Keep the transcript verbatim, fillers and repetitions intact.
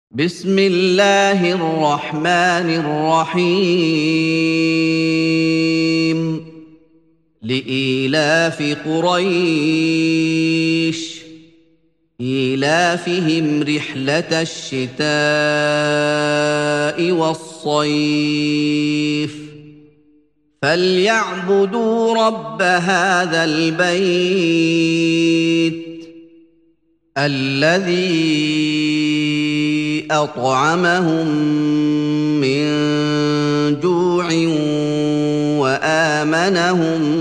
بسم الله الرحمن الرحيم لإيلاف قريش إيلافهم رحلة الشتاء والصيف فليعبدوا رب هذا البيت الذي أطعمهم من جوع وآمنهم